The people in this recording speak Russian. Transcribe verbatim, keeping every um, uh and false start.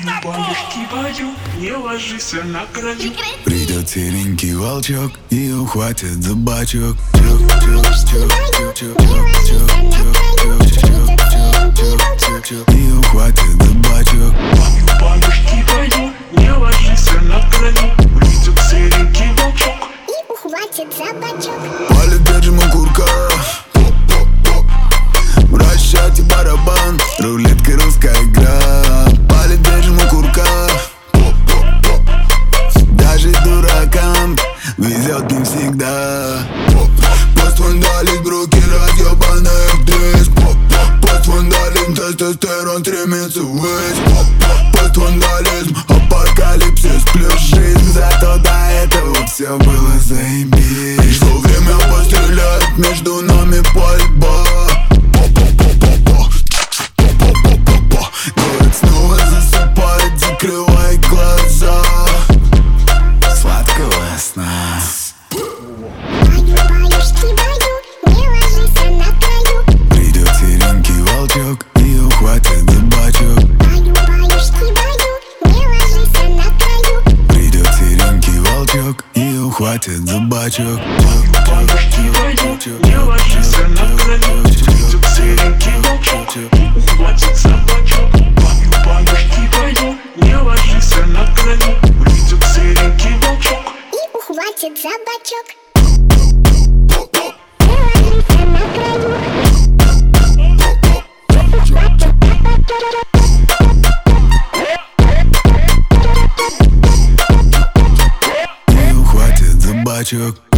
Бабушки баю, не ложись на краю. Придет серенький волчок и ухватит за бачок. И ухватит за бачок. Бабушки баю, не ложись на краю. Придет серенький волчок и ухватит за бачок. Палит держим у курка, вращайте барабан, рулетка русская игра. Палит держим у курка, даже дуракам везет не всегда. Пост-вандализм, бруки, разъебанный актрис. Пост-вандализм, тестостерон стремится ввысь. Пост-вандализм, апокалипсис плюс жизнь. Зато до этого все было заебись. Пришло время пострелять, между нами пальба. Город снова засыпает, закрывай глаза. Сладкого сна. Баю, баюшки, баю, не ложись на краю. Придет серенький волчок и ухватит за бачок. Баю, баюшки, баю, не ложись на краю. Придет серенький волчок и ухватит за бачок. Бабушки баю, не ложись на краю. Придет серенький волчок и ухватит за бачок. Бабушки баю, не ложись на краю. Придет серенький волчок И ухватит за бачок. Не ложись на краю. И ухватит за бачок.